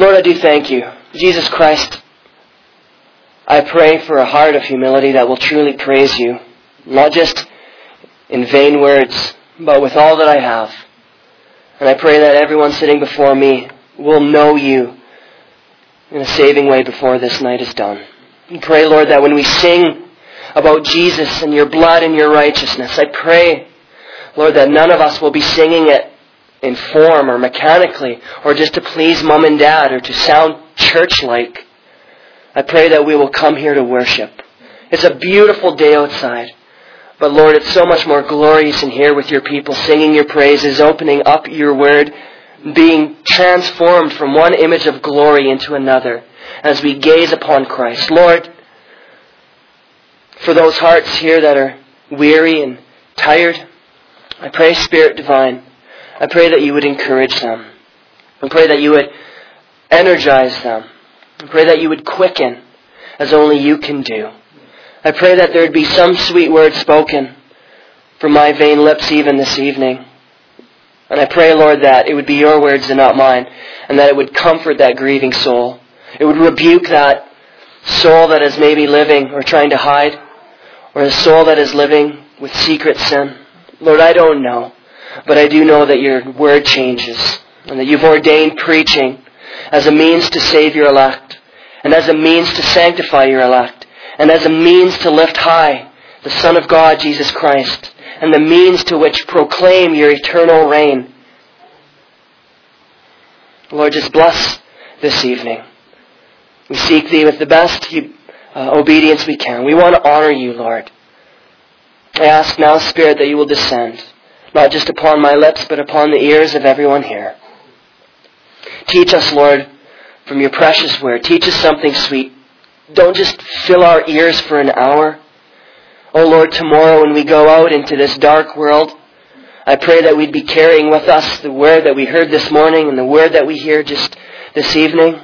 Lord, I do thank you. Jesus Christ, I pray for a heart of humility that will truly praise you, not just in vain words, but with all that I have. And I pray that everyone sitting before me will know you in a saving way before this night is done. And pray, Lord, that when we sing about Jesus and your blood and your righteousness, I pray, Lord, that none of us will be singing it in form or mechanically or just to please mom and dad or to sound church-like. I pray that we will come here to worship. It's a beautiful day outside. But Lord, it's so much more glorious in here with your people, singing your praises, opening up your word, being transformed from one image of glory into another as we gaze upon Christ. Lord, for those hearts here that are weary and tired, I pray, Spirit Divine, I pray that you would encourage them. I pray that you would energize them. I pray that you would quicken as only you can do. I pray that there would be some sweet word spoken from my vain lips even this evening. And I pray, Lord, that it would be your words and not mine, and that it would comfort that grieving soul. It would rebuke that soul that is maybe living or trying to hide, or a soul that is living with secret sin. Lord, I don't know, but I do know that your word changes, and that you've ordained preaching as a means to save your elect, and as a means to sanctify your elect, and as a means to lift high the Son of God, Jesus Christ, and the means to which proclaim your eternal reign. Lord, just bless this evening. We seek thee with the best obedience we can. We want to honor you, Lord. I ask now, Spirit, that you will descend, not just upon my lips, but upon the ears of everyone here. Teach us, Lord, from your precious word. Teach us something sweet. Don't just fill our ears for an hour. Oh Lord, tomorrow when we go out into this dark world, I pray that we'd be carrying with us the word that we heard this morning and the word that we hear just this evening.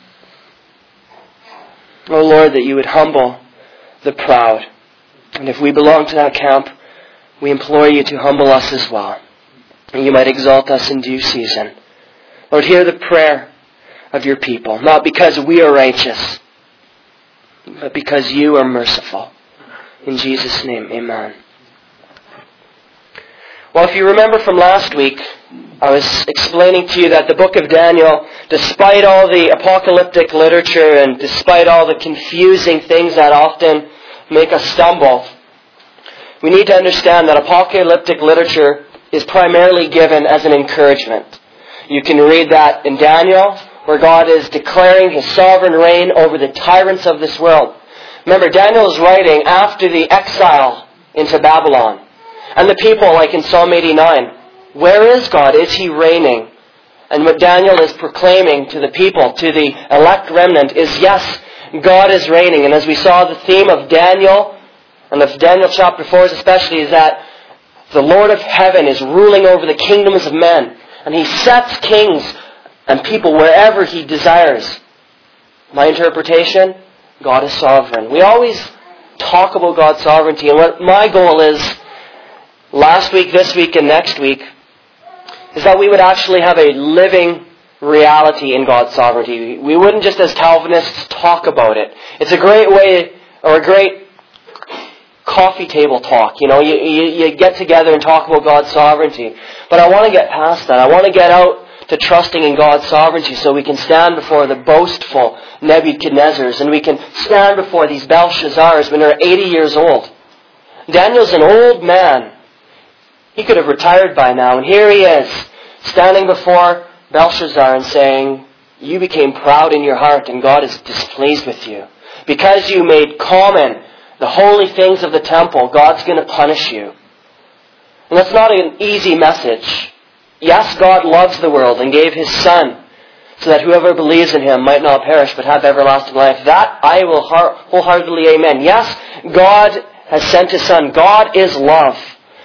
Oh Lord, that you would humble the proud. And if we belong to that camp, we implore you to humble us as well. And you might exalt us in due season. Lord, hear the prayer of your people, not because we are righteous, but because you are merciful. In Jesus' name, amen. Well, if you remember from last week, I was explaining to you that the book of Daniel, despite all the apocalyptic literature and despite all the confusing things that often make us stumble, we need to understand that apocalyptic literature is primarily given as an encouragement. You can read that in Daniel, where God is declaring his sovereign reign over the tyrants of this world. Remember, Daniel is writing after the exile into Babylon. And the people, like in Psalm 89, where is God? Is he reigning? And what Daniel is proclaiming to the people, to the elect remnant, is yes, God is reigning. And as we saw, the theme of Daniel, and of Daniel chapter 4 especially, is that the Lord of heaven is ruling over the kingdoms of men. And he sets kings and people wherever he desires. My interpretation, God is sovereign. We always talk about God's sovereignty, and what my goal is, last week, this week, and next week, is that we would actually have a living reality in God's sovereignty. We wouldn't just as Calvinists talk about it. It's a great way, or a great coffee table talk. You get together and talk about God's sovereignty. But I want to get past that. I want to get out to trusting in God's sovereignty so we can stand before the boastful Nebuchadnezzars, and we can stand before these Belshazzars when they're 80 years old. Daniel's an old man. He could have retired by now, and here he is, standing before Belshazzar and saying, you became proud in your heart and God is displeased with you. Because you made common the holy things of the temple, God's going to punish you. And that's not an easy message. Yes, God loves the world and gave his Son so that whoever believes in him might not perish but have everlasting life. That I will wholeheartedly amen. Yes, God has sent his Son. God is love.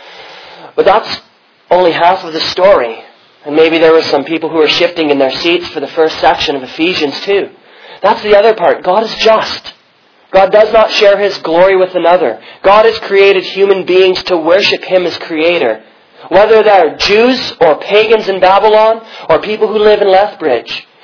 But that's only half of the story. And maybe there were some people who were shifting in their seats for the first section of Ephesians 2. That's the other part. God is just. God does not share his glory with another. God has created human beings to worship him as creator. Whether they're Jews or pagans in Babylon or people who live in Lethbridge.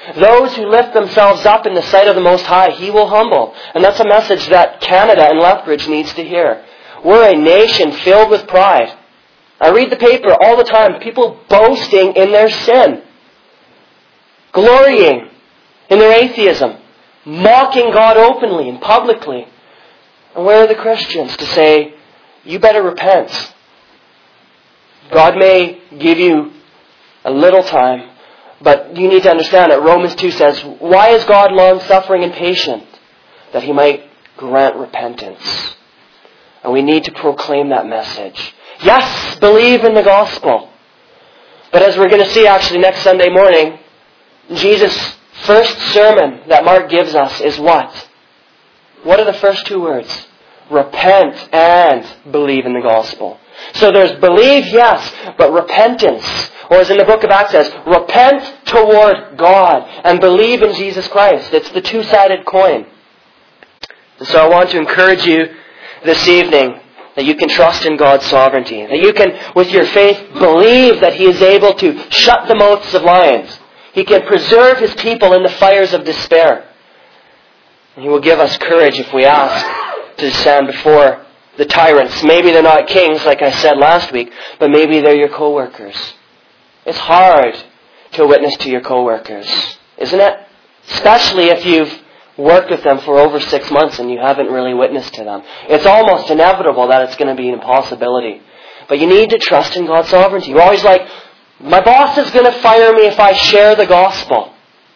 Those who lift themselves up in the sight of the Most High, He will humble. And that's a message that Canada and Lethbridge needs to hear. We're a nation filled with pride. I read the paper all the time. People boasting in their sin. Glorying in their atheism. Mocking God openly and publicly. And where are the Christians to say, you better repent? God may give you a little time, but you need to understand that Romans 2 says, why is God long-suffering and patient? That He might grant repentance. And we need to proclaim that message. Yes, believe in the gospel. But as we're going to see actually next Sunday morning, Jesus' first sermon that Mark gives us is what? What are the first two words? Repent and believe in the gospel. So there's believe, yes, but repentance, or as in the book of Acts says, repent toward God and believe in Jesus Christ. It's the two-sided coin. And so I want to encourage you this evening that you can trust in God's sovereignty. That you can, with your faith, believe that He is able to shut the mouths of lions. He can preserve His people in the fires of despair. And He will give us courage if we ask to stand before the tyrants. Maybe they're not kings, like I said last week, but maybe they're your co-workers. It's hard to witness to your co-workers, isn't it? Especially if you've worked with them for over 6 months and you haven't really witnessed to them. It's almost inevitable that it's going to be an impossibility. But you need to trust in God's sovereignty. You're always like, my boss is going to fire me if I share the gospel.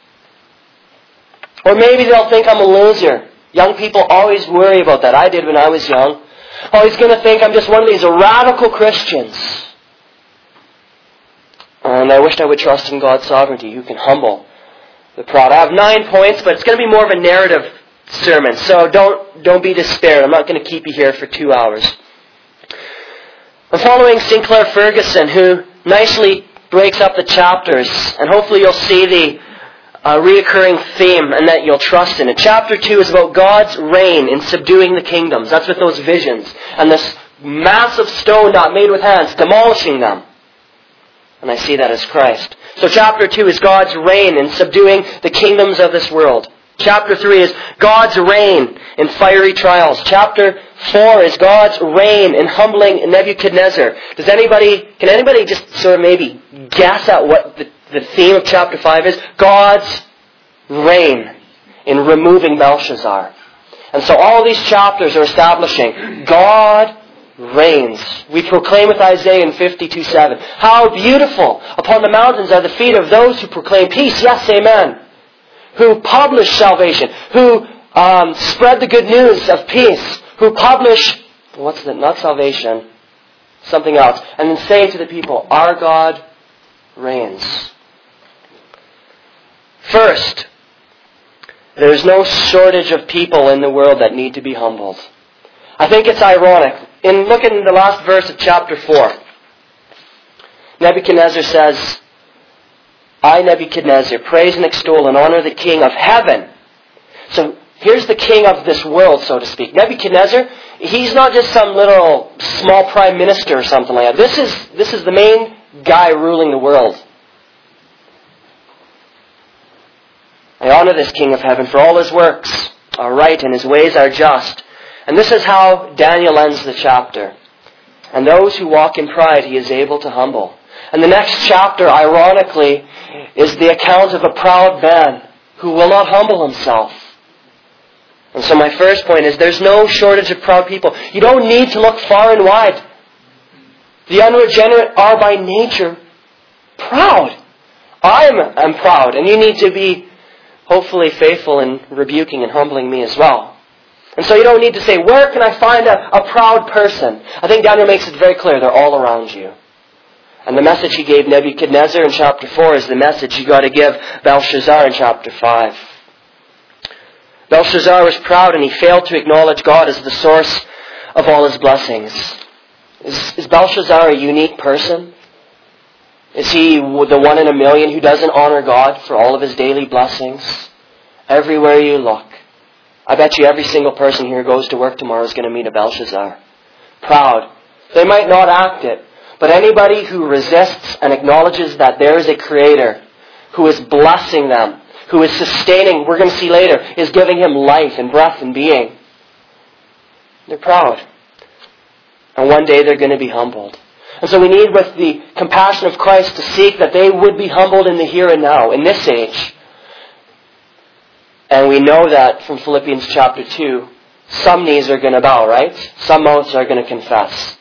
Or maybe they'll think I'm a loser. Young people always worry about that. I did when I was young. Oh, he's going to think I'm just one of these radical Christians. And I wished I would trust in God's sovereignty, who can humble the proud. I have 9 points, but it's going to be more of a narrative sermon. So don't be despaired. I'm not going to keep you here for 2 hours. I'm following Sinclair Ferguson, who nicely breaks up the chapters. And hopefully you'll see the reoccurring theme and that you'll trust in it. Chapter 2 is about God's reign in subduing the kingdoms. That's with those visions. And this massive stone not made with hands, demolishing them. And I see that as Christ. So chapter 2 is God's reign in subduing the kingdoms of this world. Chapter 3 is God's reign in fiery trials. Chapter 4 is God's reign in humbling Nebuchadnezzar. Can anybody just sort of maybe guess at what the theme of chapter 5 is? God's reign in removing Belshazzar. And so all these chapters are establishing God reigns. We proclaim with Isaiah in 52:7. How beautiful upon the mountains are the feet of those who proclaim peace. Yes, amen. Who publish salvation. Who spread the good news of peace. Who publish, not salvation, something else. And then say to the people, our God reigns. First, there's no shortage of people in the world that need to be humbled. I think it's ironic. Look in the last verse of chapter 4. Nebuchadnezzar says, I, Nebuchadnezzar, praise and extol and honor the King of heaven. So here's the king of this world, so to speak. Nebuchadnezzar, he's not just some little small prime minister or something like that. This is the main guy ruling the world. I honor this King of heaven, for all His works are right and His ways are just. And this is how Daniel ends the chapter. And those who walk in pride He is able to humble. And the next chapter, ironically, is the account of a proud man who will not humble himself. And so my first point is there's no shortage of proud people. You don't need to look far and wide. The unregenerate are by nature proud. I'm proud, and you need to be hopefully faithful in rebuking and humbling me as well. And so you don't need to say, where can I find a proud person? I think Daniel makes it very clear, they're all around you. And the message he gave Nebuchadnezzar in chapter 4 is the message you got to give Belshazzar in chapter 5. Belshazzar was proud and he failed to acknowledge God as the source of all his blessings. Is Belshazzar a unique person? Is he the one in a million who doesn't honor God for all of his daily blessings? Everywhere you look, I bet you every single person here who goes to work tomorrow is going to meet a Belshazzar. Proud. They might not act it, but anybody who resists and acknowledges that there is a Creator who is blessing them, who is sustaining, we're going to see later, is giving him life and breath and being. They're proud. And one day they're going to be humbled. And so we need, with the compassion of Christ, to seek that they would be humbled in the here and now, in this age. And we know that from Philippians chapter 2, some knees are going to bow, right? Some mouths are going to confess.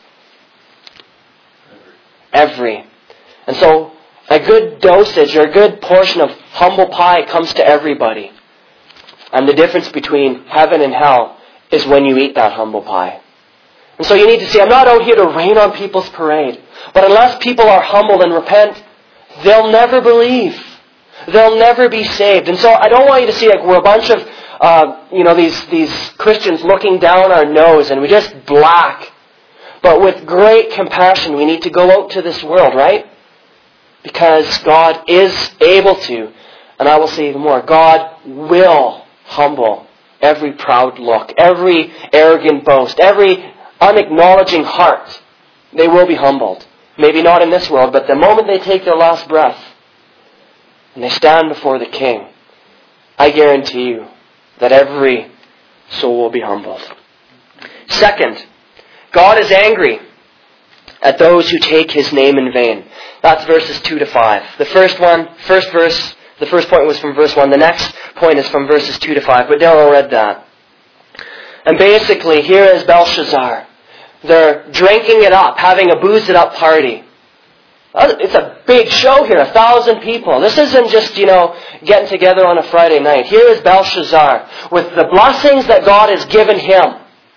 Every. And so a good dosage or a good portion of humble pie comes to everybody. And the difference between heaven and hell is when you eat that humble pie. And so you need to see, I'm not out here to rain on people's parade. But unless people are humbled and repent, they'll never believe. They'll never be saved. And so I don't want you to see like we're a bunch of, these Christians looking down our nose and we're just black. But with great compassion, we need to go out to this world, right? Because God is able to, and I will say even more, God will humble every proud look, every arrogant boast, every unacknowledging heart. They will be humbled. Maybe not in this world, but the moment they take their last breath and they stand before the King, I guarantee you that every soul will be humbled. Second, God is angry at those who take His name in vain. That's verses 2 to 5. The first point was from verse 1. The next point is from verses 2 to 5. But Daryl read that. And basically, here is Belshazzar. They're drinking it up, having a booze it up party. It's a big show here, 1,000 people. This isn't just, getting together on a Friday night. Here is Belshazzar with the blessings that God has given him.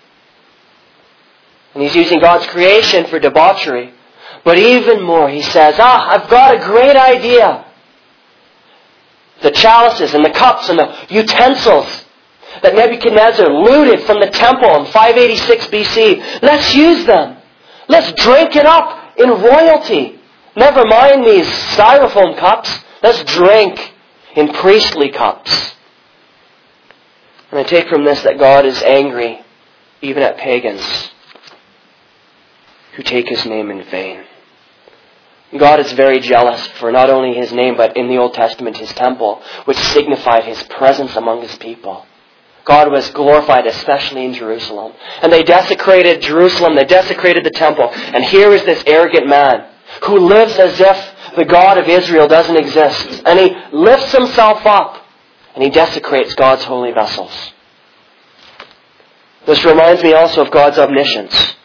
And he's using God's creation for debauchery. But even more, he says, I've got a great idea. The chalices and the cups and the utensils that Nebuchadnezzar looted from the temple in 586 BC. Let's use them. Let's drink it up in royalty. Never mind these styrofoam cups. Let's drink in priestly cups. And I take from this that God is angry even at pagans who take His name in vain. God is very jealous for not only His name, but in the Old Testament, His temple, which signified His presence among His people. God was glorified, especially in Jerusalem. And they desecrated Jerusalem, they desecrated the temple. And here is this arrogant man who lives as if the God of Israel doesn't exist. And he lifts himself up and he desecrates God's holy vessels. This reminds me also of God's omniscience.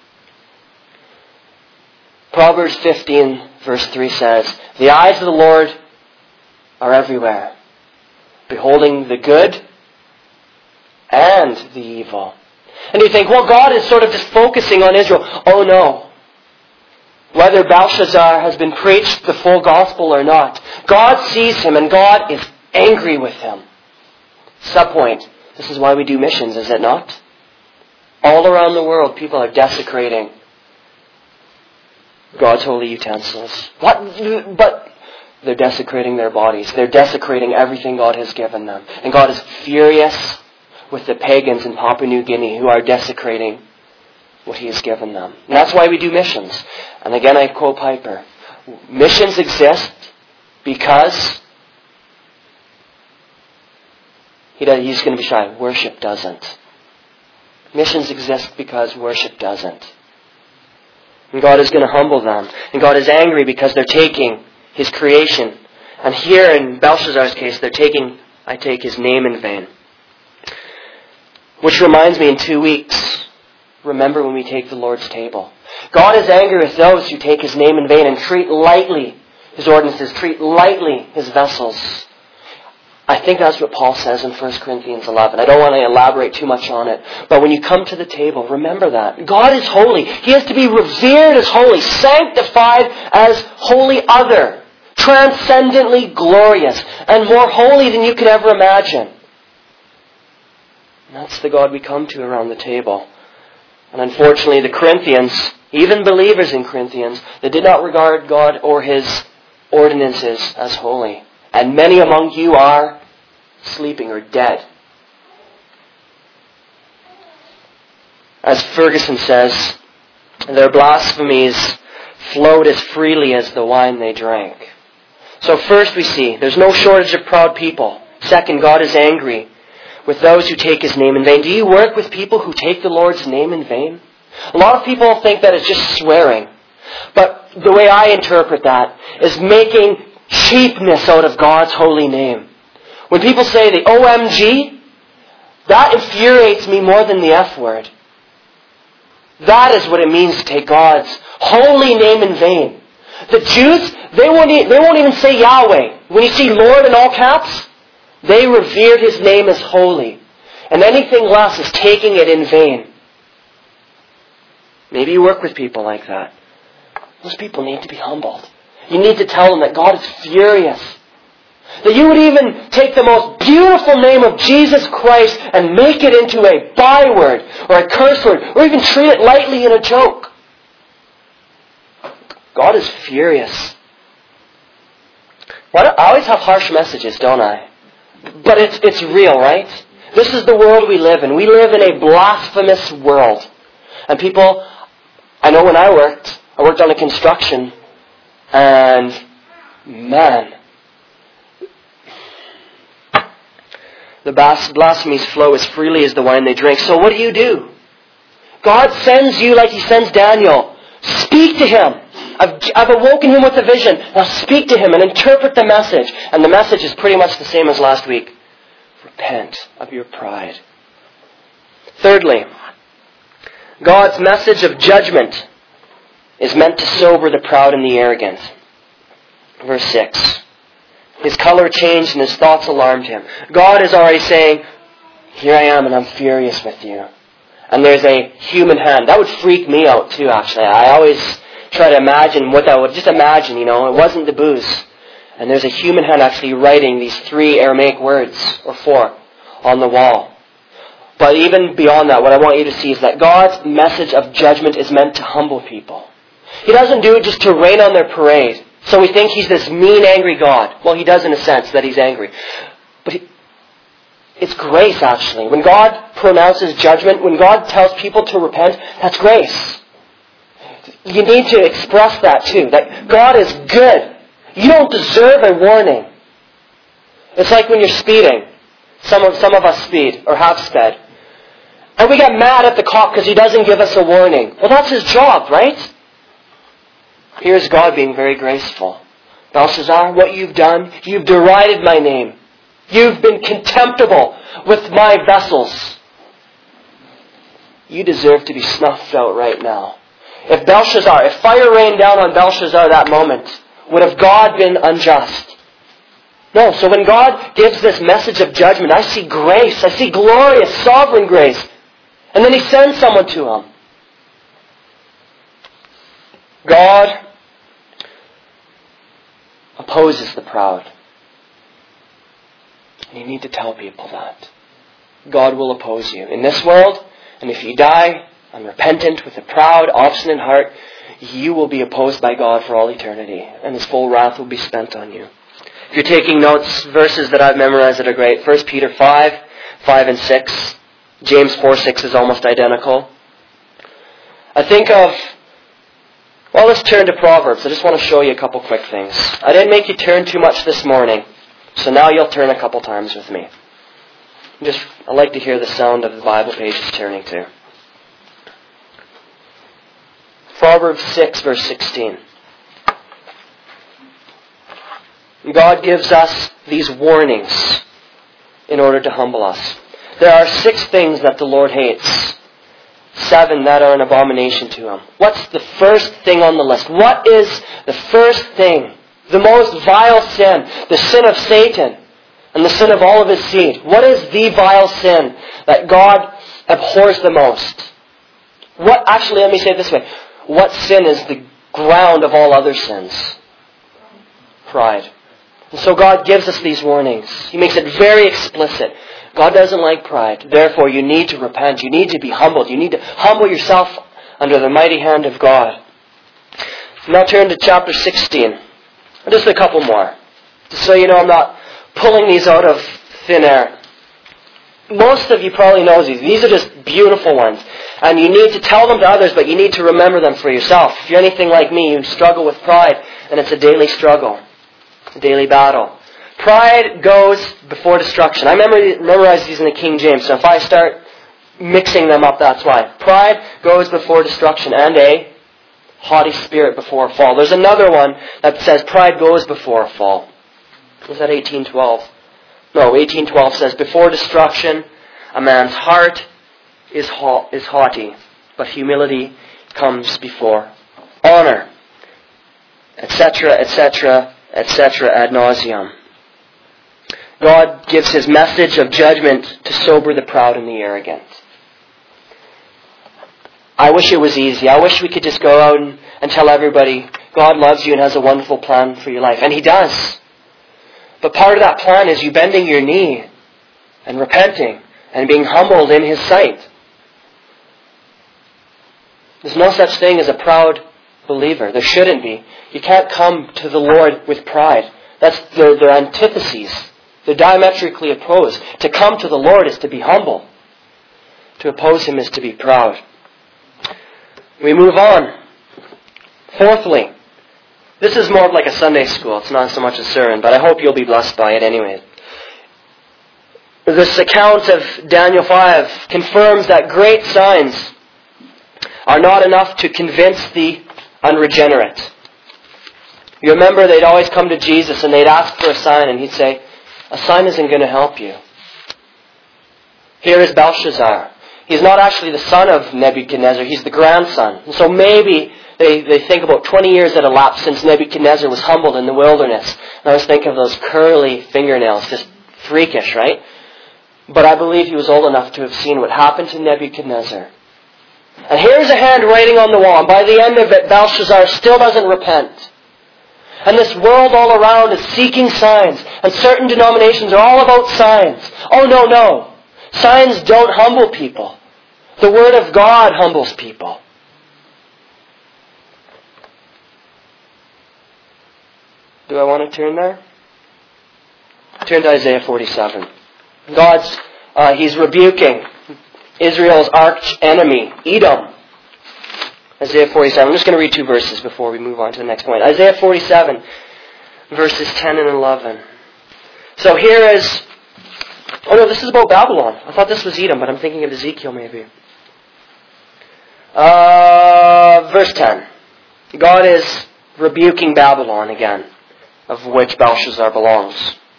Proverbs 15 verse 3 says, "The eyes of the Lord are everywhere, beholding the good and the evil." And you think, well, God is sort of just focusing on Israel. Oh no. Whether Belshazzar has been preached the full gospel or not, God sees him and God is angry with him. Subpoint. This is why we do missions, is it not? All around the world, people are desecrating God's holy utensils. But they're desecrating their bodies. They're desecrating everything God has given them. And God is furious with the pagans in Papua New Guinea who are desecrating what He has given them. And that's why we do missions. And again, I quote Piper. Missions exist because he's going to be shy. Worship doesn't. Missions exist because worship doesn't. And God is going to humble them. And God is angry because they're taking His creation. And here in Belshazzar's case, I take His name in vain. Which reminds me, in 2 weeks, remember when we take the Lord's table. God is angry with those who take His name in vain and treat lightly His ordinances, treat lightly His vessels. I think that's what Paul says in 1 Corinthians 11. I don't want to elaborate too much on it. But when you come to the table, remember that. God is holy. He has to be revered as holy, sanctified as holy other, transcendently glorious, and more holy than you could ever imagine. And that's the God we come to around the table. And unfortunately, the Corinthians, even believers in Corinthians, they did not regard God or His ordinances as holy. And many among you are sleeping or dead. As Ferguson says, their blasphemies flowed as freely as the wine they drank. So first we see, there's no shortage of proud people. Second, God is angry with those who take His name in vain. Do you work with people who take the Lord's name in vain? A lot of people think that it's just swearing. But the way I interpret that is making cheapness out of God's holy name. When people say the OMG, that infuriates me more than the F word. That is what it means to take God's holy name in vain. The Jews, they won't even say Yahweh. When you see Lord in all caps, they revered His name as holy. And anything less is taking it in vain. Maybe you work with people like that. Those people need to be humbled. You need to tell them that God is furious. That you would even take the most beautiful name of Jesus Christ and make it into a byword or a curse word or even treat it lightly in a joke. God is furious. I always have harsh messages, don't I? But it's real, right? This is the world we live in. We live in a blasphemous world. And people, I know when I worked on a construction, and man, the blasphemies flow as freely as the wine they drink. So what do? God sends you like He sends Daniel. Speak to him. I've awoken him with a vision. Now speak to him and interpret the message. And the message is pretty much the same as last week. Repent of your pride. Thirdly, God's message of judgment is meant to sober the proud and the arrogant. Verse 6. His color changed and his thoughts alarmed him. God is already saying, here I am and I'm furious with you. And there's a human hand. That would freak me out too, actually. I always try to imagine what that would... Just imagine, it wasn't the booze. And there's a human hand actually writing these 3 Aramaic words, or 4, on the wall. But even beyond that, what I want you to see is that God's message of judgment is meant to humble people. He doesn't do it just to rain on their parade. So we think He's this mean, angry God. Well, He does in a sense that He's angry. But it's grace, actually. When God pronounces judgment, when God tells people to repent, that's grace. You need to express that too, that God is good. You don't deserve a warning. It's like when you're speeding. Some of us speed, or have sped. And we get mad at the cop because he doesn't give us a warning. Well, that's his job, right? Here's God being very graceful. Belshazzar, what you've done, you've derided my name. You've been contemptible with my vessels. You deserve to be snuffed out right now. If fire rained down on Belshazzar that moment, would have God been unjust? No, so when God gives this message of judgment, I see grace. I see glorious, sovereign grace. And then He sends someone to him. God opposes the proud. And you need to tell people that. God will oppose you in this world, and if you die unrepentant with a proud, obstinate heart, you will be opposed by God for all eternity, and His full wrath will be spent on you. If you're taking notes, verses that I've memorized that are great. 1 Peter 5 and 6. James 4:6 is almost identical. I think of... Well, let's turn to Proverbs. I just want to show you a couple quick things. I didn't make you turn too much this morning, so now you'll turn a couple times with me. I like to hear the sound of the Bible pages turning to. Proverbs 6, verse 16. God gives us these warnings in order to humble us. There are 6 things that the Lord hates. 7 that are an abomination to Him. What's the first thing on the list? What is the first thing? The most vile sin. The sin of Satan and the sin of all of his seed. What is the vile sin that God abhors the most? Actually, let me say it this way. What sin is the ground of all other sins? Pride. And so God gives us these warnings. He makes it very explicit. God doesn't like pride. Therefore, you need to repent. You need to be humbled. You need to humble yourself under the mighty hand of God. Now turn to chapter 16. Just a couple more. Just so you know I'm not pulling these out of thin air. Most of you probably know these. These are just beautiful ones. And you need to tell them to others, but you need to remember them for yourself. If you're anything like me, you struggle with pride, and it's a daily struggle. a daily battle. Pride goes before destruction. I memorized these in the King James, so if I start mixing them up, that's why. Pride goes before destruction, and a haughty spirit before a fall. There's another one that says pride goes before a fall. Was that 18:12? No, 18:12 says, before destruction, a man's heart is haughty, but humility comes before honor, etc., etc., etc., ad nauseum. God gives His message of judgment to sober the proud and the arrogant. I wish it was easy. I wish we could just go out and tell everybody, God loves you and has a wonderful plan for your life. And He does. But part of that plan is you bending your knee and repenting and being humbled in His sight. There's no such thing as a proud believer. There shouldn't be. You can't come to the Lord with pride. They're antitheses. They're diametrically opposed. To come to the Lord is to be humble. To oppose Him is to be proud. We move on. Fourthly, this is more like a Sunday school. It's not so much a sermon, but I hope you'll be blessed by it anyway. This account of Daniel 5 confirms that great signs are not enough to convince the unregenerate. You remember they'd always come to Jesus and they'd ask for a sign, and He'd say, a sign isn't going to help you. Here is Belshazzar. He's not actually the son of Nebuchadnezzar. He's the grandson. And so maybe they think about 20 years had elapsed since Nebuchadnezzar was humbled in the wilderness. And I was thinking of those curly fingernails, just freakish, right? But I believe he was old enough to have seen what happened to Nebuchadnezzar. And here's a hand writing on the wall. And by the end of it, Belshazzar still doesn't repent. And this world all around is seeking signs. And certain denominations are all about signs. Oh, no. Signs don't humble people. The Word of God humbles people. Do I want to turn there? Turn to Isaiah 47. He's rebuking Israel's arch enemy, Edom. Isaiah 47. I'm just going to read 2 verses before we move on to the next point. Isaiah 47, verses 10 and 11. So here is... Oh no, this is about Babylon. I thought this was Edom, but I'm thinking of Ezekiel maybe. Verse 10. God is rebuking Babylon again, of which Belshazzar belongs.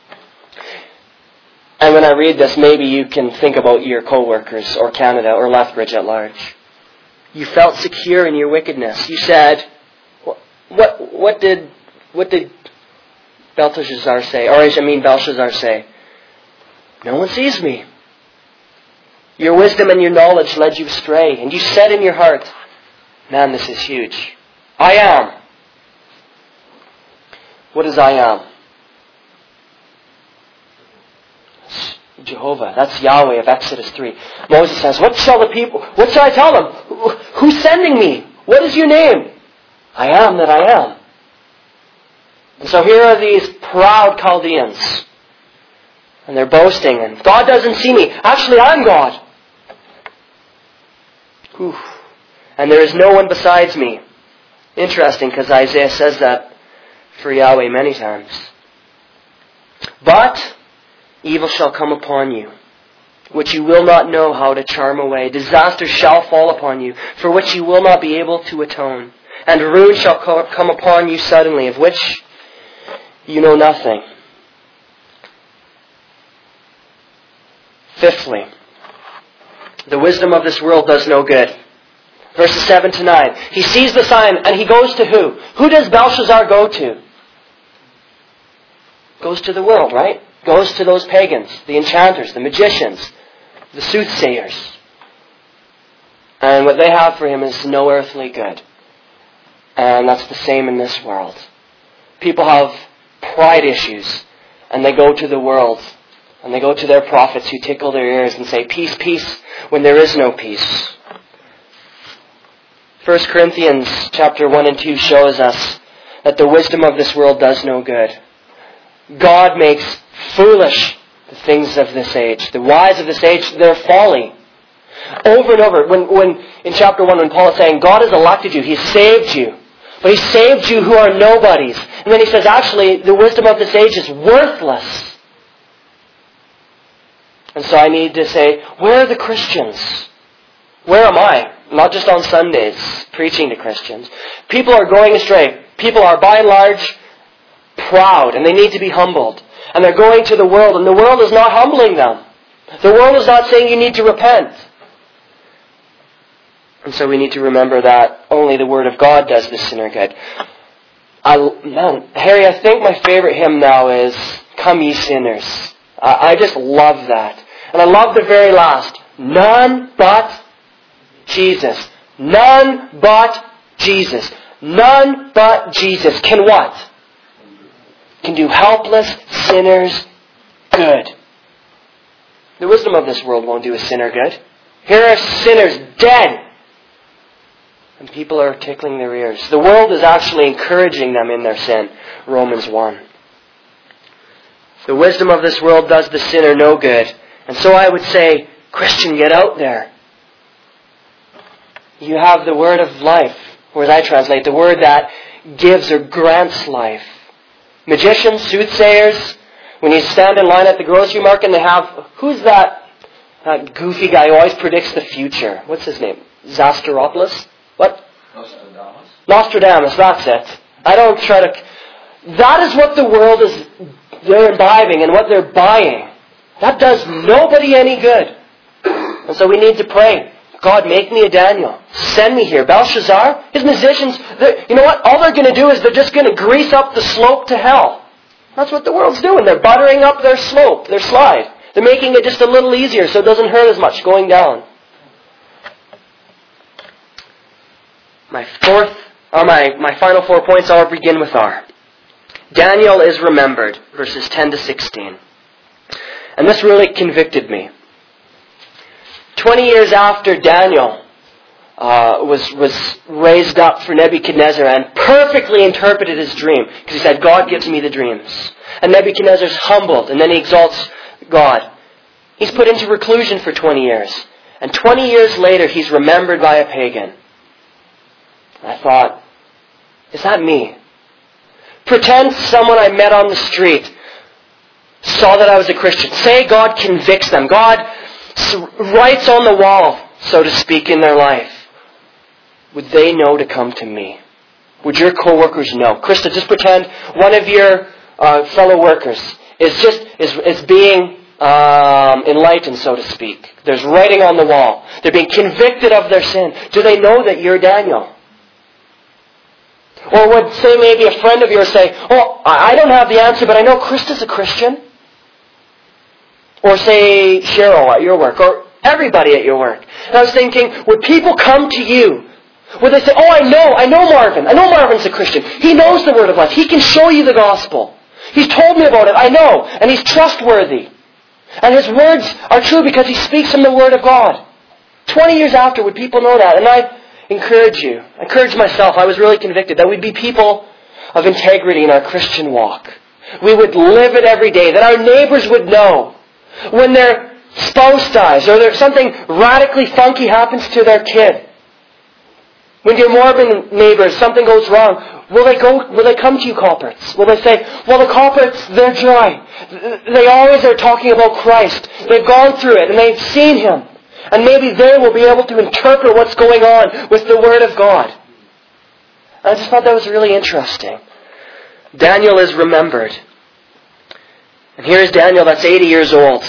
And when I read this, maybe you can think about your co-workers or Canada or Lethbridge at large. You felt secure in your wickedness. You said, what did Belshazzar say? Belshazzar say? No one sees me. Your wisdom and your knowledge led you astray. And you said in your heart, man, this is huge. I am. What is I am? Jehovah. That's Yahweh of Exodus 3. Moses says, what shall I tell them? Who's sending me? What is your name? I am that I am. And so here are these proud Chaldeans. And they're boasting, and God doesn't see me. Actually, I'm God. Oof. And there is no one besides me. Interesting, because Isaiah says that for Yahweh many times. But evil shall come upon you, which you will not know how to charm away. Disaster shall fall upon you, for which you will not be able to atone. And ruin shall come upon you suddenly, of which you know nothing. Fifthly, the wisdom of this world does no good. Verses 7 to 9. He sees the sign and he goes to who? Who does Belshazzar go to? Goes to the world, right? Goes to those pagans, the enchanters, the magicians, the soothsayers. And what they have for him is no earthly good. And that's the same in this world. People have pride issues and they go to the world. And they go to their prophets who tickle their ears and say, peace, peace, when there is no peace. 1 Corinthians chapter 1 and 2 shows us that the wisdom of this world does no good. God makes foolish the things of this age. The wise of this age, they're folly. Over and over, when in chapter 1, when Paul is saying, God has elected you, He's saved you. But He saved you who are nobodies. And then He says, actually, the wisdom of this age is worthless. And so I need to say, where are the Christians? Where am I? Not just on Sundays, preaching to Christians. People are going astray. People are, by and large, proud, and they need to be humbled. And they're going to the world, and the world is not humbling them. The world is not saying you need to repent. And so we need to remember that only the Word of God does the sinner good. Harry, I think my favorite hymn now is Come Ye Sinners. I just love that. And I love the very last. None but Jesus. None but Jesus. None but Jesus can what? Can do helpless sinners good. The wisdom of this world won't do a sinner good. Here are sinners dead. And people are tickling their ears. The world is actually encouraging them in their sin. Romans 1. The wisdom of this world does the sinner no good. And so I would say, Christian, get out there. You have the word of life, or as I translate, the word that gives or grants life. Magicians, soothsayers, when you stand in line at the grocery market and they have, who's that goofy guy who always predicts the future? What's his name? Zastaropoulos? What? Nostradamus, that's it. I don't try to... That is what the world is, they're imbibing and what they're buying. That does nobody any good. And so we need to pray. God, make me a Daniel. Send me here. Belshazzar, his musicians, you know what? All they're going to do is they're just going to grease up the slope to hell. That's what the world's doing. They're buttering up their slope, their slide. They're making it just a little easier so it doesn't hurt as much going down. My final 4 points I'll begin with are: Daniel is remembered, verses 10 to 16. And this really convicted me. 20 years after Daniel was raised up for Nebuchadnezzar and perfectly interpreted his dream, because he said, God gives me the dreams. And Nebuchadnezzar's humbled, and then he exalts God. He's put into reclusion for 20 years. And 20 years later, he's remembered by a pagan. I thought, is that me? Pretend someone I met on the street saw that I was a Christian. Say God convicts them. God writes on the wall, so to speak, in their life. Would they know to come to me? Would your co-workers know? Krista, just pretend one of your fellow workers is being enlightened, so to speak. There's writing on the wall. They're being convicted of their sin. Do they know that you're Daniel? Or would, say, maybe a friend of yours say, oh, I don't have the answer, but I know Krista's a Christian. Or say Cheryl at your work, or everybody at your work. And I was thinking, would people come to you? Would they say, oh, I know Marvin. I know Marvin's a Christian. He knows the Word of life. He can show you the gospel. He's told me about it. I know. And he's trustworthy. And his words are true because he speaks from the Word of God. 20 years after, would people know that? And I encourage myself, I was really convicted that we'd be people of integrity in our Christian walk. We would live it every day, that our neighbors would know when their spouse dies or something radically funky happens to their kid. When your Mormon neighbors, something goes wrong, will they come to you, culprits? Will they say, well, the culprits, they're dry. They always are talking about Christ. They've gone through it and they've seen Him. And maybe they will be able to interpret what's going on with the Word of God. I just thought that was really interesting. Daniel is remembered. And here's Daniel that's 80 years old.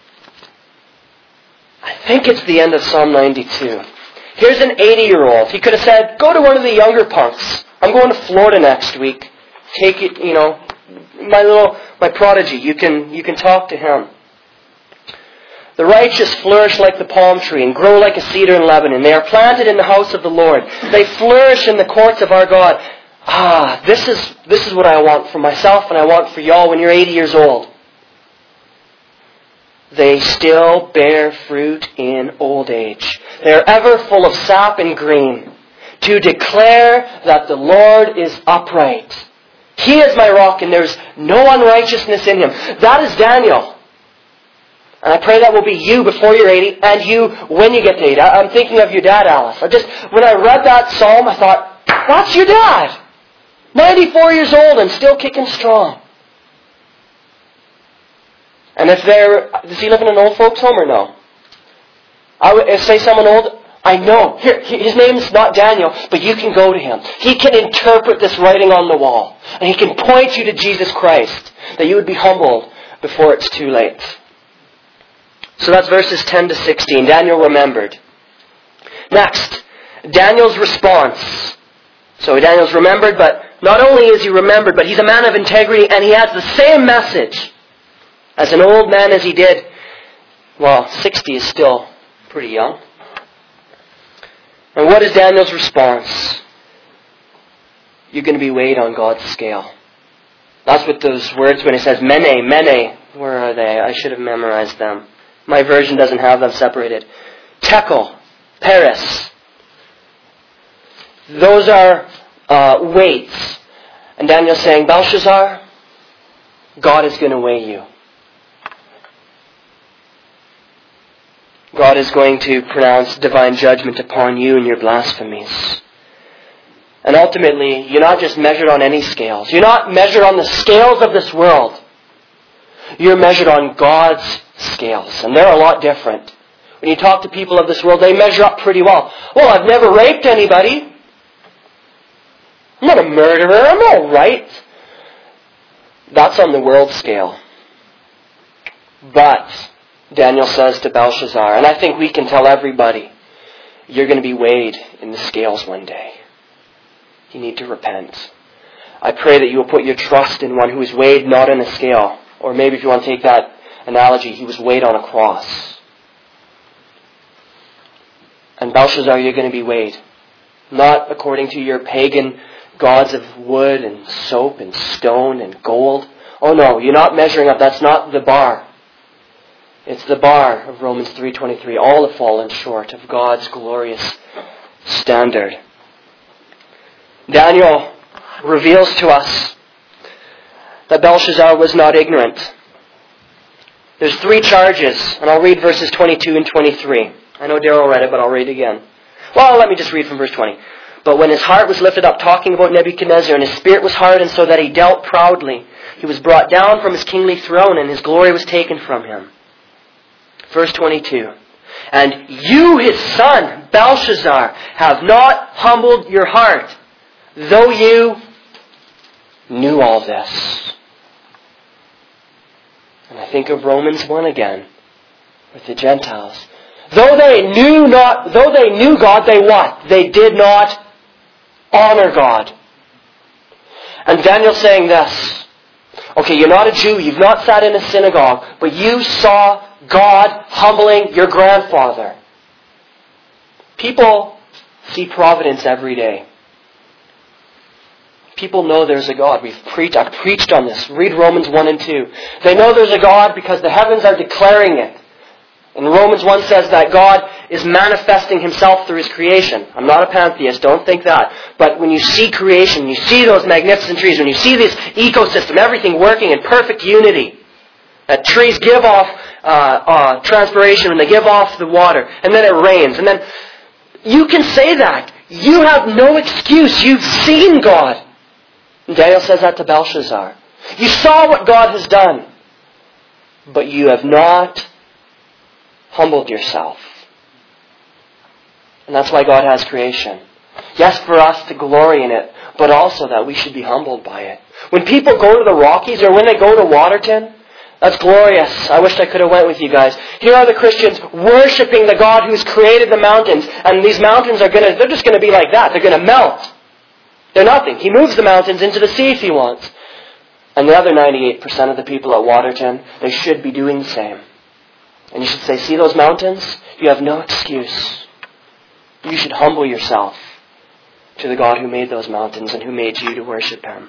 I think it's the end of Psalm 92. Here's an 80-year-old. He could have said, go to one of the younger punks. I'm going to Florida next week. Take it, my prodigy. You can talk to him. The righteous flourish like the palm tree and grow like a cedar in Lebanon. They are planted in the house of the Lord. They flourish in the courts of our God. This is what I want for myself and I want for y'all when you're 80 years old. They still bear fruit in old age. They are ever full of sap and green, to declare that the Lord is upright. He is my rock and there's no unrighteousness in Him. That is Daniel. And I pray that will be you before you're 80 and you when you get to 80. I'm thinking of your dad, Alice. When I read that psalm, I thought, that's your dad. 94 years old and still kicking strong. And does he live in an old folks home or no? I would say someone old, I know. Here, his name's not Daniel, but you can go to him. He can interpret this writing on the wall. And he can point you to Jesus Christ, that you would be humbled before it's too late. So that's verses 10 to 16. Daniel remembered. Next, Daniel's response. So Daniel's remembered, but not only is he remembered, but he's a man of integrity, and he has the same message as an old man as he did. Well, 60 is still pretty young. And what is Daniel's response? You're going to be weighed on God's scale. That's what those words, when it says mene, mene, where are they? I should have memorized them. My version doesn't have them separated. Tekel, Paris. Those are weights. And Daniel's saying, Belshazzar, God is going to weigh you. God is going to pronounce divine judgment upon you and your blasphemies. And ultimately, you're not just measured on any scales. You're not measured on the scales of this world. You're measured on God's scales. And they're a lot different. When you talk to people of this world, they measure up pretty well. Well, I've never raped anybody. I'm not a murderer. I'm all right. That's on the world scale. But Daniel says to Belshazzar, and I think we can tell everybody, you're going to be weighed in the scales one day. You need to repent. I pray that you will put your trust in one who is weighed not in a scale. Or maybe if you want to take that analogy, he was weighed on a cross. And Belshazzar, you're going to be weighed. Not according to your pagan gods of wood and soap and stone and gold. Oh no, you're not measuring up. That's not the bar. It's the bar of Romans 3:23. All have fallen short of God's glorious standard. Daniel reveals to us that Belshazzar was not ignorant. There's 3 charges, and I'll read verses 22 and 23. I know Darrell read it, but I'll read it again. Well, let me just read from verse 20. But when his heart was lifted up talking about Nebuchadnezzar, and his spirit was hardened so that he dealt proudly, he was brought down from his kingly throne, and his glory was taken from him. Verse 22. And you, his son, Belshazzar, have not humbled your heart, though you knew all this. And I think of Romans 1 again, with the Gentiles. Though they knew God, they what? They did not honor God. And Daniel's saying this. Okay, you're not a Jew, you've not sat in a synagogue, but you saw God humbling your grandfather. People see providence every day. People know there's a God. I've preached on this. Read Romans 1 and 2. They know there's a God because the heavens are declaring it. And Romans 1 says that God is manifesting Himself through His creation. I'm not a pantheist, don't think that. But when you see creation, you see those magnificent trees, when you see this ecosystem, everything working in perfect unity, that trees give off transpiration and they give off the water, and then it rains. And then you can say that. You have no excuse. You've seen God. And Daniel says that to Belshazzar. You saw what God has done, but you have not humbled yourself. And that's why God has creation. Yes, for us to glory in it, but also that we should be humbled by it. When people go to the Rockies or when they go to Waterton, that's glorious. I wish I could have went with you guys. Here are the Christians worshiping the God who's created the mountains, and these mountains they're just going to be like that. They're going to melt. They're nothing. He moves the mountains into the sea if He wants. And the other 98% of the people at Waterton, they should be doing the same. And you should say, see those mountains? You have no excuse. You should humble yourself to the God who made those mountains and who made you to worship Him.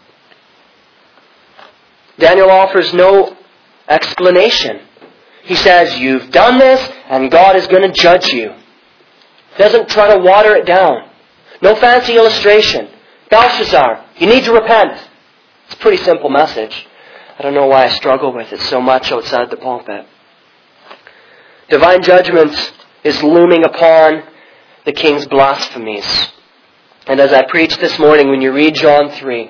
Daniel offers no explanation. He says, you've done this and God is going to judge you. He doesn't try to water it down. No fancy illustration. Belshazzar, you need to repent. It's a pretty simple message. I don't know why I struggle with it so much outside the pulpit. Divine judgment is looming upon the king's blasphemies. And as I preached this morning, when you read John 3,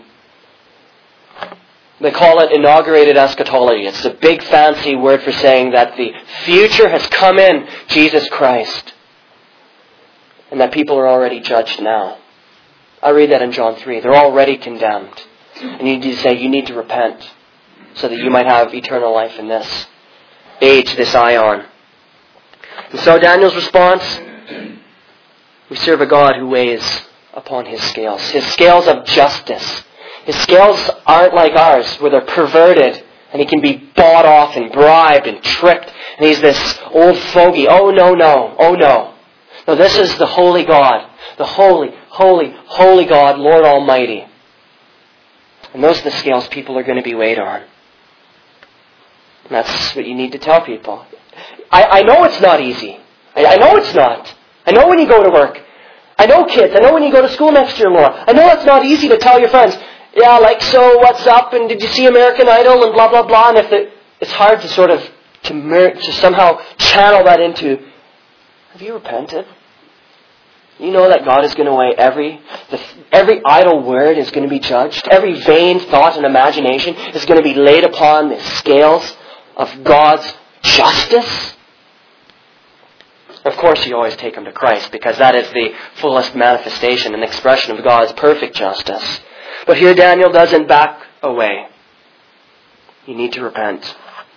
they call it inaugurated eschatology. It's a big fancy word for saying that the future has come in Jesus Christ. And that people are already judged now. I read that in John 3. They're already condemned. And you need to say, you need to repent so that you might have eternal life in this age, this ion. And so Daniel's response, we serve a God who weighs upon His scales. His scales of justice. His scales aren't like ours, where they're perverted and He can be bought off and bribed and tricked. And He's this old fogey. Oh no. No, this is the holy God. The holy God, Lord Almighty. And those are the scales people are going to be weighed on. And that's what you need to tell people. I know it's not easy. I know it's not. I know when you go to work. I know kids. I know when you go to school next year, Laura. I know it's not easy to tell your friends, yeah, like, so what's up? And did you see American Idol? And blah, blah, blah. And it's hard to sort of, to somehow channel that into, have you repented? You know that God is going to weigh every idle word is going to be judged. Every vain thought and imagination is going to be laid upon the scales of God's justice. Of course, you always take them to Christ, because that is the fullest manifestation and expression of God's perfect justice. But here Daniel doesn't back away. You need to repent.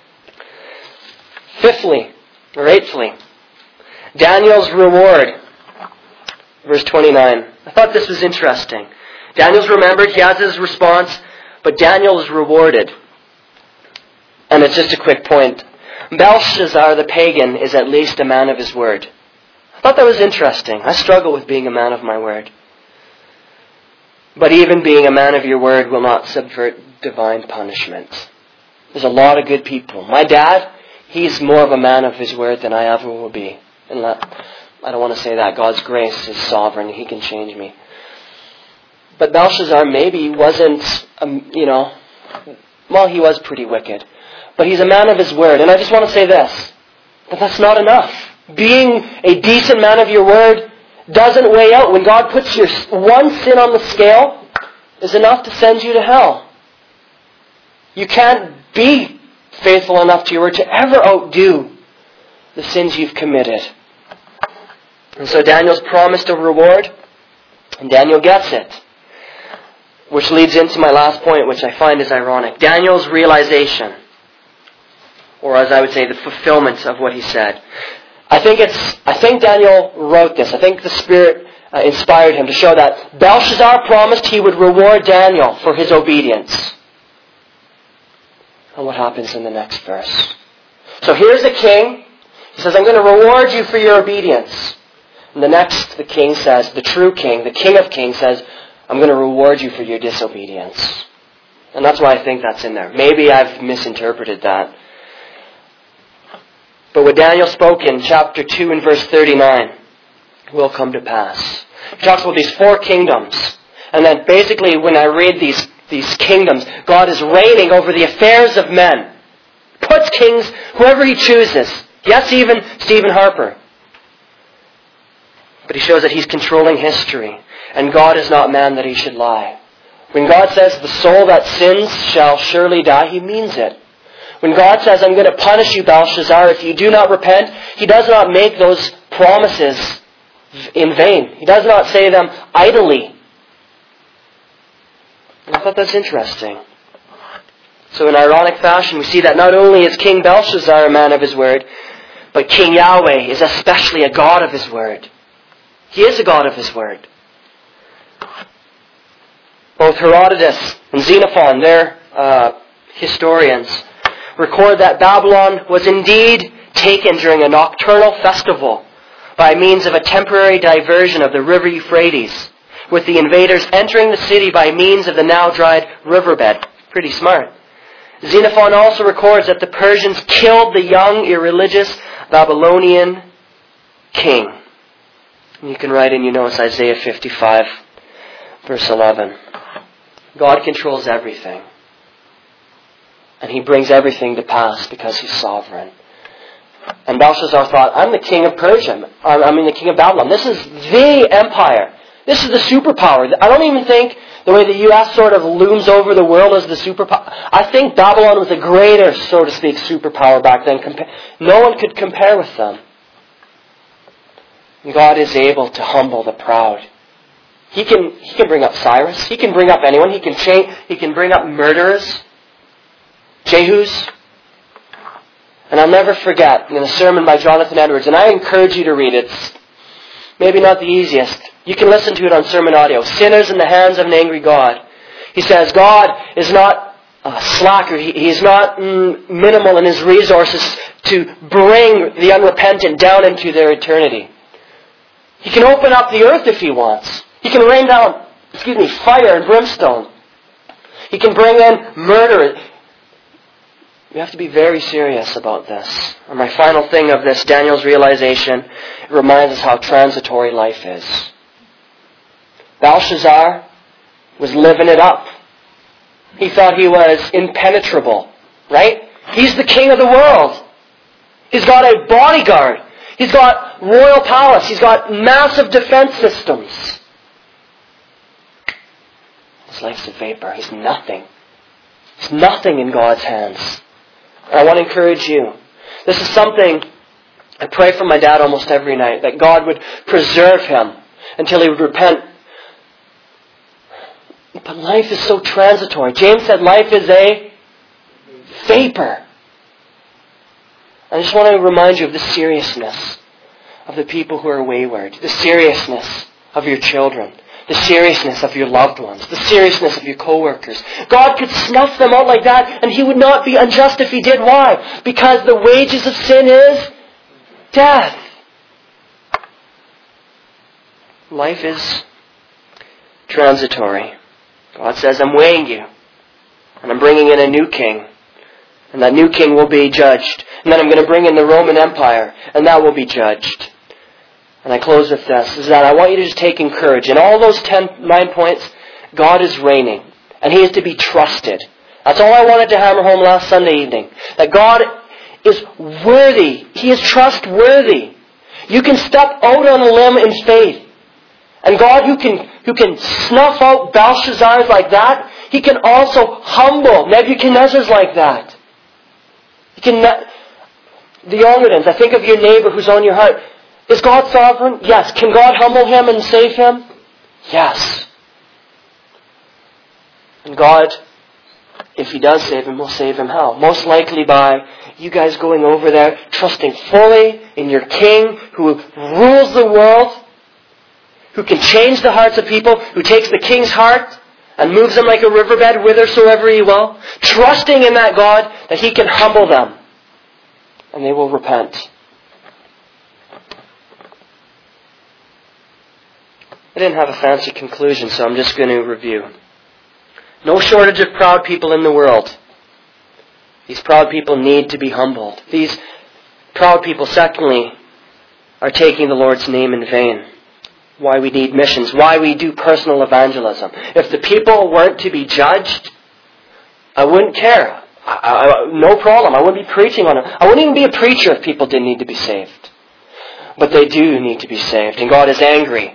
Eighthly, Daniel's reward. Verse 29. I thought this was interesting. Daniel's remembered, he has his response, but Daniel is rewarded. And it's just a quick point. Belshazzar the pagan is at least a man of his word. I thought that was interesting. I struggle with being a man of my word. But even being a man of your word will not subvert divine punishment. There's a lot of good people. My dad, he's more of a man of his word than I ever will be. And I don't want to say that. God's grace is sovereign. He can change me. But Belshazzar maybe wasn't, he was pretty wicked. But he's a man of his word. And I just want to say this, that that's not enough. Being a decent man of your word doesn't weigh out. When God puts your one sin on the scale, is enough to send you to hell. You can't be faithful enough to your word to ever outdo the sins you've committed. And so Daniel's promised a reward, and Daniel gets it. Which leads into my last point, which I find is ironic. Daniel's realization, or as I would say, the fulfillment of what he said. I think Daniel wrote this. I think the Spirit inspired him to show that Belshazzar promised he would reward Daniel for his obedience. And what happens in the next verse? So here's the king. He says, I'm going to reward you for your obedience. And the king says, the true king, the King of Kings says, I'm going to reward you for your disobedience. And that's why I think that's in there. Maybe I've misinterpreted that. But what Daniel spoke in chapter 2 and verse 39 will come to pass. He talks about these 4 kingdoms. And then basically when I read these kingdoms, God is reigning over the affairs of men. Puts kings, whoever He chooses. Yes, even Stephen Harper. But He shows that He's controlling history. And God is not man that He should lie. When God says the soul that sins shall surely die, He means it. When God says, I'm going to punish you, Belshazzar, if you do not repent, He does not make those promises in vain. He does not say them idly. And I thought that's interesting. So in ironic fashion, we see that not only is King Belshazzar a man of his word, but King Yahweh is especially a God of His word. He is a God of His word. Both Herodotus and Xenophon, their historians, record that Babylon was indeed taken during a nocturnal festival by means of a temporary diversion of the river Euphrates, with the invaders entering the city by means of the now dried riverbed. Pretty smart. Xenophon also records that the Persians killed the young, irreligious Babylonian king. And you can write in your notes Isaiah 55, verse 11. God controls everything. And He brings everything to pass because He's sovereign. And Belshazzar thought, I'm the king of Persia. I'm the king of Babylon. This is the empire. This is the superpower. I don't even think the way the U.S. sort of looms over the world as the superpower. I think Babylon was a greater, so to speak, superpower back then. No one could compare with them. God is able to humble the proud. He can bring up Cyrus. He can bring up anyone. He can bring up murderers. Jehus. And I'll never forget in a sermon by Jonathan Edwards, and I encourage you to read it. It's maybe not the easiest. You can listen to it on sermon audio. Sinners in the hands of an angry God. He says God is not a slacker. He is not minimal in His resources to bring the unrepentant down into their eternity. He can open up the earth if He wants. He can rain down, fire and brimstone. He can bring in murder. We have to be very serious about this. And my final thing of this, Daniel's realization, it reminds us how transitory life is. Belshazzar was living it up. He thought he was impenetrable, right? He's the king of the world. He's got a bodyguard. He's got royal palace. He's got massive defense systems. His life's a vapor. He's nothing. He's nothing in God's hands. And I want to encourage you. This is something I pray for my dad almost every night, that God would preserve him until he would repent. But life is so transitory. James said life is a vapor. I just want to remind you of the seriousness of the people who are wayward, the seriousness of your children, the seriousness of your loved ones, the seriousness of your co-workers. God could snuff them out like that, and He would not be unjust if He did. Why? Because the wages of sin is death. Life is transitory. God says, I'm weighing you, and I'm bringing in a new king, and that new king will be judged. And then I'm going to bring in the Roman Empire, and that will be judged. And I close with this, is that I want you to just take encourage. In all those 9 points, God is reigning, and He is to be trusted. That's all I wanted to hammer home last Sunday evening. That God is worthy. He is trustworthy. You can step out on a limb in faith. And God, who can snuff out Belshazzars like that, He can also humble Nebuchadnezzar's like that. He can, the Yonadans, I think of your neighbor who's on your heart. Is God sovereign? Yes. Can God humble him and save him? Yes. And God, if He does save him, will save him how? Most likely by you guys going over there, trusting fully in your King who rules the world, who can change the hearts of people, who takes the king's heart and moves them like a riverbed whithersoever He will, trusting in that God that He can humble them and they will repent. I didn't have a fancy conclusion, so I'm just going to review. No shortage of proud people in the world. These proud people need to be humbled. These proud people, secondly, are taking the Lord's name in vain. Why we need missions, why we do personal evangelism. If the people weren't to be judged, I wouldn't care. No problem. I wouldn't be preaching on it. I wouldn't even be a preacher if people didn't need to be saved. But they do need to be saved, and God is angry.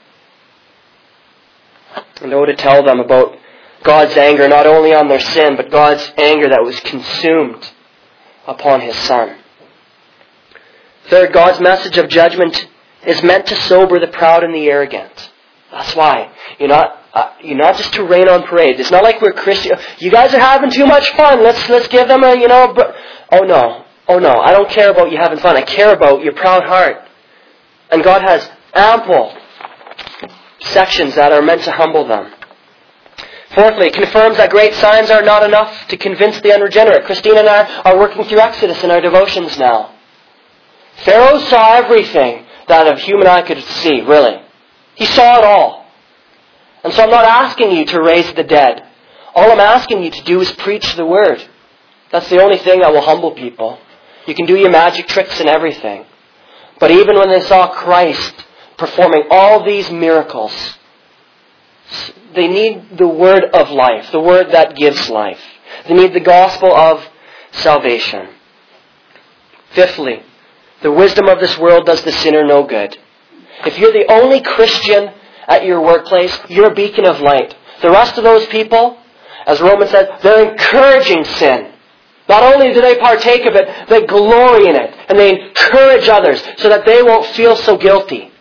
And I want to tell them about God's anger, not only on their sin, but God's anger that was consumed upon His Son. Third, God's message of judgment is meant to sober the proud and the arrogant. That's why. You're not just to rain on parade. It's not like we're Christian. You guys are having too much fun. Let's give them a, oh no. I don't care about you having fun. I care about your proud heart. And God has ample sections that are meant to humble them. Fourthly, it confirms that great signs are not enough to convince the unregenerate. Christine and I are working through Exodus in our devotions now. Pharaoh saw everything that a human eye could see, really. He saw it all. And so I'm not asking you to raise the dead. All I'm asking you to do is preach the Word. That's the only thing that will humble people. You can do your magic tricks and everything. But even when they saw Christ performing all these miracles, they need the Word of life, the Word that gives life. They need the gospel of salvation. Fifthly, the wisdom of this world does the sinner no good. If you're the only Christian at your workplace, you're a beacon of light. The rest of those people, as Romans says, they're encouraging sin. Not only do they partake of it, they glory in it. And they encourage others so that they won't feel so guilty.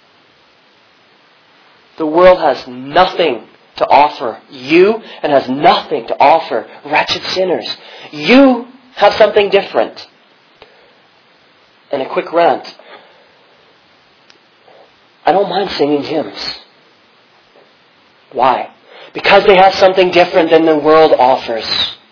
The world has nothing to offer you and has nothing to offer wretched sinners. You have something different. And a quick rant. I don't mind singing hymns. Why? Because they have something different than the world offers.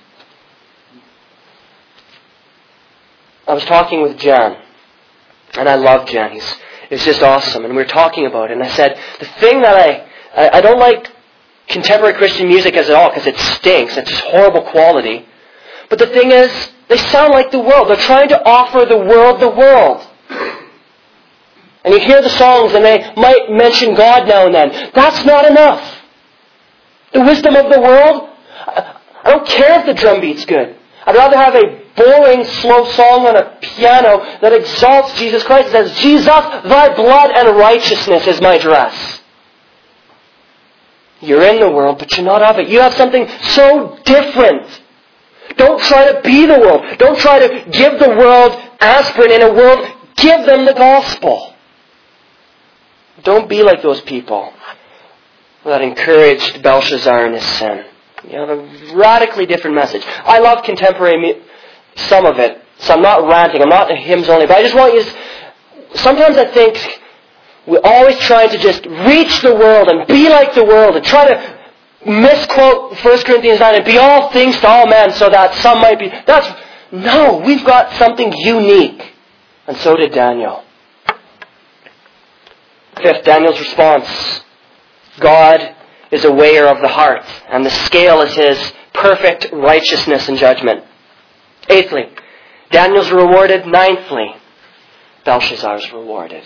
I was talking with Jan, and I love Jan. He's just awesome. And we were talking about it, and I said, the thing that I don't like contemporary Christian music as at all, because it stinks. It's just horrible quality. But the thing is, they sound like the world. They're trying to offer the world. And you hear the songs, and they might mention God now and then. That's not enough. The wisdom of the world, I don't care if the drum beat's good. I'd rather have a boring, slow song on a piano that exalts Jesus Christ and says, Jesus, thy blood and righteousness is my dress. You're in the world, but you're not of it. You have something so different. Don't try to be the world. Don't try to give the world aspirin in a world. Give them the gospel. Don't be like those people that encouraged Belshazzar in his sin. You have a radically different message. I love contemporary some of it, so I'm not ranting. I'm not hymns only, but I just want you to... Sometimes I think we're always trying to just reach the world and be like the world and try to misquote 1 Corinthians 9 and be all things to all men so that some might be... No, we've got something unique. And so did Daniel. Fifth, Daniel's response. God is a weigher of the heart, and the scale is His perfect righteousness and judgment. Eighthly, Daniel's rewarded. Ninthly, Belshazzar's rewarded.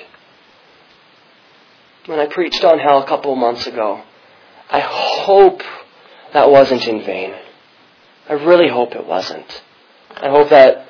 When I preached on hell a couple of months ago, I hope that wasn't in vain. I really hope it wasn't. I hope that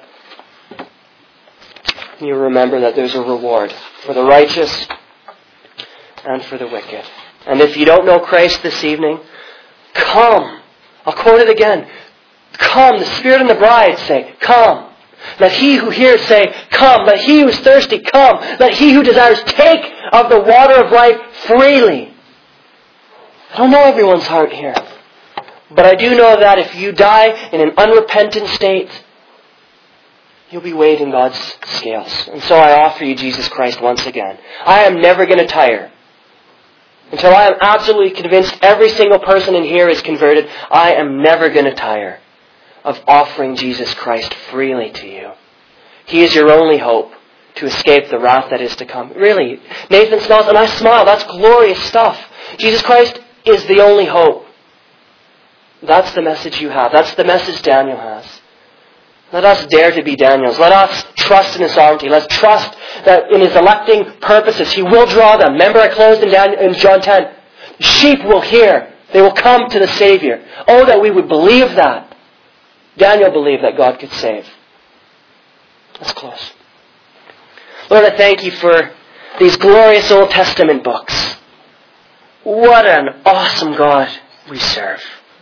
you remember that there's a reward for the righteous and for the wicked. And if you don't know Christ this evening, come. I'll quote it again. Come. The Spirit and the bride say, come. Let he who hears say, come. Let he who is thirsty come. Let he who desires take of the water of life freely. I don't know everyone's heart here. But I do know that if you die in an unrepentant state, you'll be weighed in God's scales. And so I offer you Jesus Christ once again. I am never going to tire. Until I am absolutely convinced every single person in here is converted, I am never going to tire of offering Jesus Christ freely to you. He is your only hope to escape the wrath that is to come. Really, Nathan smiles and I smile. That's glorious stuff. Jesus Christ is the only hope. That's the message you have. That's the message Daniel has. Let us dare to be Daniels. Let us trust in His sovereignty. Let's trust that in His electing purposes, He will draw them. Remember I closed in John 10. Sheep will hear. They will come to the Savior. Oh, that we would believe that. Daniel believed that God could save. Let's close. Lord, I thank You for these glorious Old Testament books. What an awesome God we serve.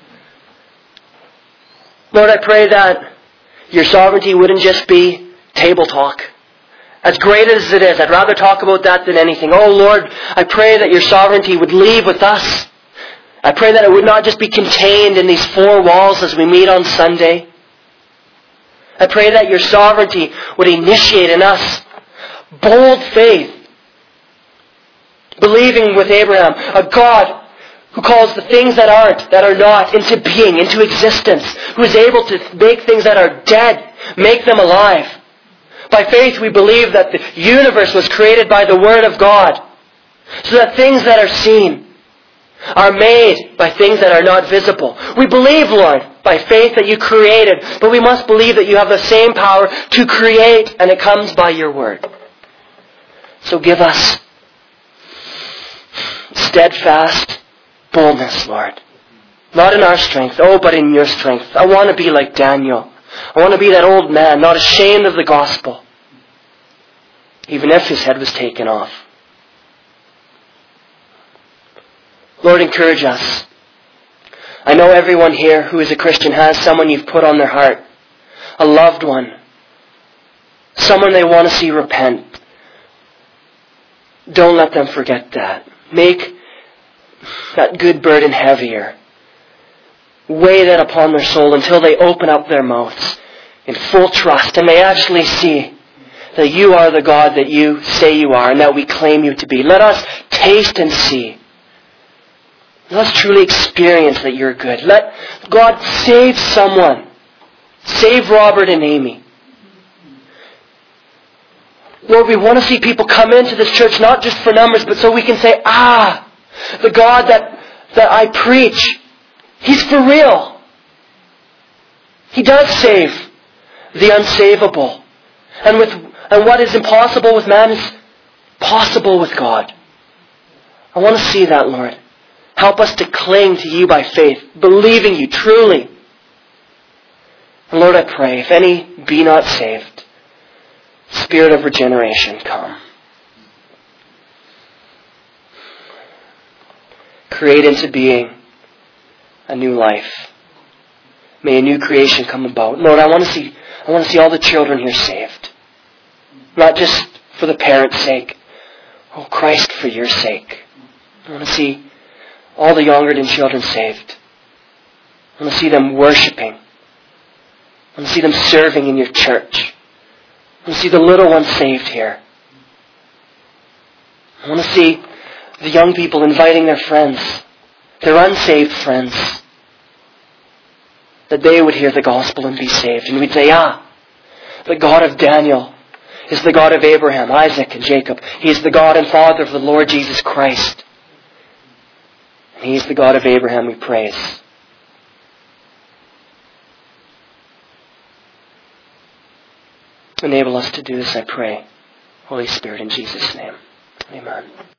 Lord, I pray that Your sovereignty wouldn't just be table talk. As great as it is, I'd rather talk about that than anything. Oh Lord, I pray that Your sovereignty would leave with us. I pray that it would not just be contained in these four walls as we meet on Sunday. I pray that Your sovereignty would initiate in us bold faith. Believing with Abraham, a God who calls the things that aren't, that are not, into being, into existence. Who is able to make things that are dead, make them alive. By faith we believe that the universe was created by the Word of God. So that things that are seen are made by things that are not visible. We believe, Lord, by faith that You created. But we must believe that You have the same power to create, and it comes by Your Word. So give us steadfast boldness, Lord. Not in our strength, but in Your strength. I want to be like Daniel. I want to be that old man, not ashamed of the gospel, even if his head was taken off. Lord, encourage us. I know everyone here who is a Christian has someone you've put on their heart, a loved one, someone they want to see repent. Don't let them forget that. Make that good burden heavier. Weigh that upon their soul until they open up their mouths in full trust and they actually see that you are the God that you say you are and that we claim you to be. Let us taste and see. Let us truly experience that you're good. Let God save someone. Save Robert and Amy. Lord, we want to see people come into this church not just for numbers, but so we can say, the God that I preach, He's for real. He does save the unsavable. And what is impossible with man is possible with God. I want to see that, Lord. Help us to cling to you by faith, believing you truly. And Lord, I pray, if any be not saved, Spirit of regeneration, come. Create into being a new life. May a new creation come about. Lord, I want to see all the children here saved. Not just for the parents' sake. Oh, Christ, for your sake. I want to see all the Yongerton children saved. I want to see them worshiping. I want to see them serving in your church. I want to see the little ones saved here. I want to see the young people inviting their friends, their unsaved friends, that they would hear the gospel and be saved. And we'd say, the God of Daniel is the God of Abraham, Isaac, and Jacob. He is the God and Father of the Lord Jesus Christ. And He is the God of Abraham we praise. Enable us to do this, I pray. Holy Spirit, in Jesus' name. Amen.